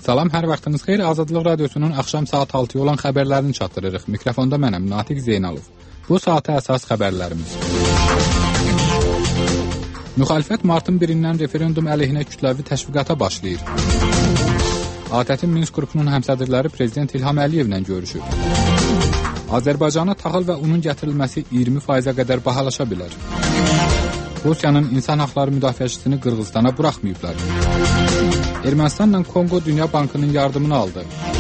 Salam, hər vaxtınız xeyir. Azadlıq Radiosunun axşam saat 6-ya olan xəbərlərini çatdırırıq. Mikrofonda mənəm, Natiq Zeynalov. Bu saata əsas xəbərlərimiz. Müxalifət martın 1-dən referendum əleyhinə kütləvi təşviqata başlayır. ATƏT-in Minsk qrupunun həmsədrləri Prezident İlham Əliyevlə görüşür. Azərbaycana taxıl və unun gətirilməsi 20%-ə qədər bahalaşa bilər. Rusiyanın insan haqları müdafiəçisini Qırğızstana buraxmayıblar. Ermənistanla Kongo Dünya Bankının yardımını aldı.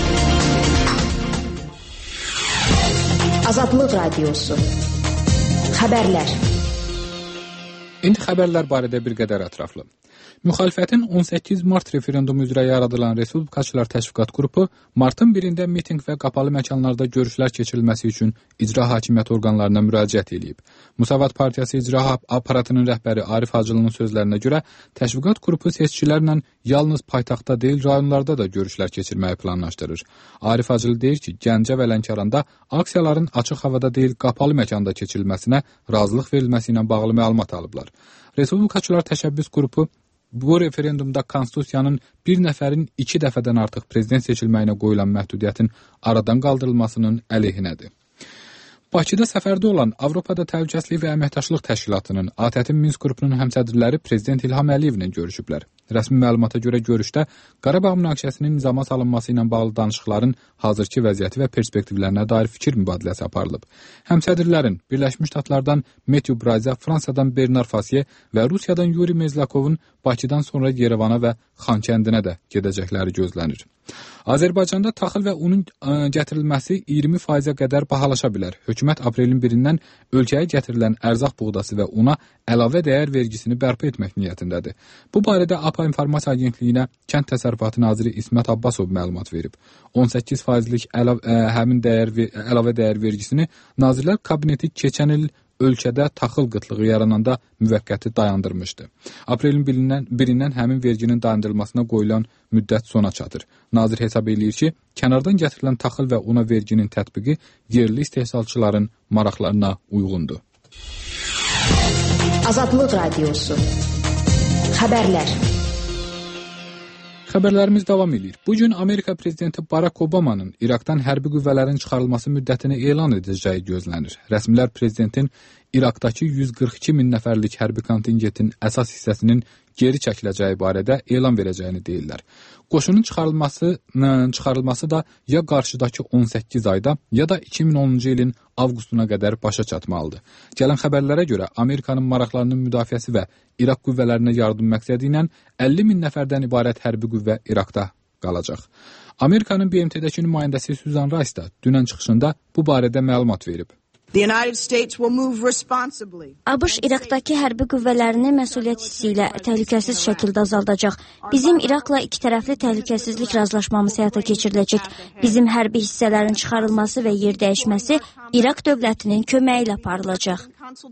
Azadlıq Radiosu. Xəbərlər. İndi xəbərlər barədə bir qədər ətraflı. Müxalifətin 18 mart referendumu üzrə yaradılan Respublikaçılar Təşviqat Qrupu martın 1-də mitinq və qapalı məkanlarda görüşlər keçirilməsi üçün icra hakimiyyət orqanlarına müraciət edib. Müsavat Partiyası icra aparatının rəhbəri Arif Hacılının sözlərinə görə Təşviqat Qrupu seçicilərlə yalnız paytaxtda deyil, rayonlarda da görüşlər keçirməyi planlaşdırır. Arif Hacılı deyir ki, Gəncə və Lənkəranda aksiyaların açıq havada deyil, qapalı məkanda keçirilməsinə razılıq verilməsi ilə bağlı məlumat alıblar. Respublikaçılar Təşəbbüs Qrupu bu referendumda Konstitusiyanın bir nəfərin 2 dəfədən artıq prezident seçilməyinə qoyulan məhdudiyyətin aradan qaldırılmasının əleyhinədir. Bakıda səfərdə olan Avropada Təhlükəsizlik və Əməkdaşlıq Təşkilatının ATƏT-in Minsk qrupunun həmsədrləri Prezident İlham Əliyevlə görüşüblər. Rəsmi məlumata görə görüşdə Qarabağ münaqişəsinin nizama salınması ilə bağlı danışıqların hazırki vəziyyəti və perspektivlərinə dair fikir mübadiləsi aparılıb. Həmsədrlərin Birləşmiş Ştatlardan Matthew Brazia, Fransadan Bernard Fassier və Rusiyadan Yuri Mezlakovun Bakıdan sonra Yerevana və Xankəndinə də gedəcəkləri gözlənir. Azərbaycanda taxıl və unun gətirilməsi 20%-ə qədər bahalaşa bilər. Hökumət aprelin 1-dən ölkəyə gətirilən ərzaq buğdası və una əlavə dəyər vergisini bərpa etmək niyyətindədir. Bu barədə APA İnformasiya Agentliyinə Kənd Təsərrüfatı naziri İsmət Abbasov məlumat verib. 18%lik həmin əlavə dəyər vergisini Nazirlər Kabineti keçən il ölkədə taxıl qıtlığı yarananda müvəqqəti dayandırmışdı. Aprelin 1-dən həmin verginin dayandırılmasına qoyulan müddət sona çatır. Nazir hesab edir ki, kənardan gətirilən taxıl və una verginin tətbiqi yerli istehsalçıların maraqlarına uyğundur. Azadlıq Radiosu. Xəbərlər. Xəbərlərimiz davam edir. Bugün Amerika Prezidenti Barack Obama'nın İraqdan hərbi qüvvələrin çıxarılması müddətini elan edəcəyi gözlənir. Rəsmilər Prezidentin İraqdakı 142 min nəfərlik hərbi kontingentin əsas hissəsinin geri çəkiləcəyi barədə elan verəcəyini deyirlər. Qoşunun çıxarılması da ya qarşıdakı 18 ayda, ya da 2010-cu ilin avqustuna qədər başa çatmalıdır. Gələn xəbərlərə görə Amerikanın maraqlarının müdafiəsi və İraq qüvvələrinə yardım məqsədi ilə 50 min nəfərdən ibarət hərbi qüvvə İraqda qalacaq. Amerikanın BMT-dəki nümayəndəsi Susan Rice da dünən çıxışında bu barədə məlumat verib. ABŞ İraqdakı hərbi qüvvələrini məsuliyyət hissi ilə təhlükəsiz şəkildə azaldacaq. Bizim İraqla iki tərəfli təhlükəsizlik razılaşmamız həyata keçiriləcək. Bizim hərbi hissələrin çıxarılması və yer dəyişməsi İraq dövlətinin köməyi ilə aparılacaq.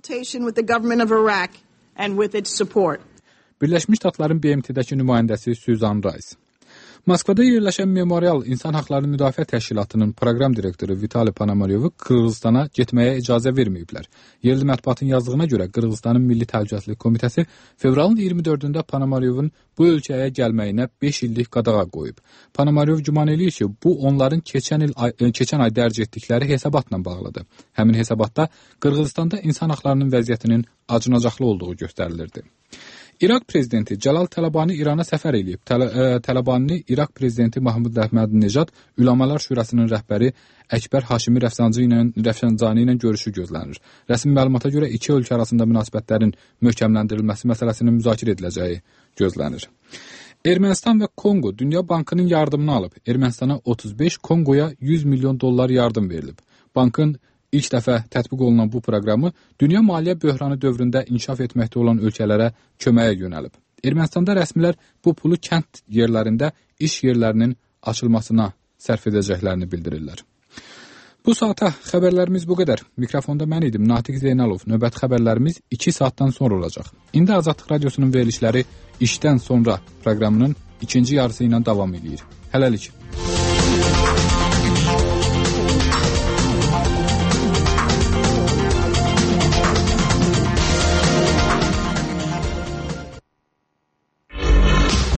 Birləşmiş Ştatların BMT-dəki nümayəndəsi Susan Rice. Moskvada yerləşən Memorial İnsan Haqları Müdafiə Təşkilatının proqram direktoru Vitali Ponomaryovu Qırğızstana getməyə icazə verməyiblər. Yerli mətbuatın yazdığına görə Qırğızstanın Milli Təhlükəsizlik Komitəsi fevralın 24-də Ponomaryovun bu ölkəyə gəlməyinə 5 illik qadağa qoyub. Ponomaryov güman eləyir ki, bu onların keçən ay dərc etdikləri hesabatla bağlıdır. Həmin hesabatda Qırğızstanda insan haqlarının vəziyyətinin acınacaqlı olduğu göstərilirdi. İraq prezidenti Cəlal Tələbani İrana səfər edib. Tələbanini İraq prezidenti Mahmud Əhmədinəcad Üləmalar Şurasının rəhbəri Əkbər Haşimi Rəfsanjani ilə görüşü gözlənir. Rəsmi məlumata görə iki ölkə arasında münasibətlərin möhkəmləndirilməsi məsələsinin müzakirə ediləcəyi gözlənir. Ermənistan və Kongo Dünya Bankının yardımını alıb. Ermənistana 35, Kongoya 100 milyon dollar yardım verilib. Bankın İlk dəfə tətbiq olunan bu proqramı dünya maliyyə böhranı dövründə inkişaf etməkdə olan ölkələrə köməyə yönəlib. Ermənistanda rəsmilər bu pulu kənd yerlərində iş yerlərinin açılmasına sərf edəcəklərini bildirirlər. Bu saata xəbərlərimiz bu qədər. Mikrofonda mən idim, Natiq Zeynalov. Növbəti xəbərlərimiz 2 saatdan sonra olacaq. İndi Azadlıq Radiosunun verilişləri işdən sonra proqramının ikinci yarısı ilə davam edir. Hələlik.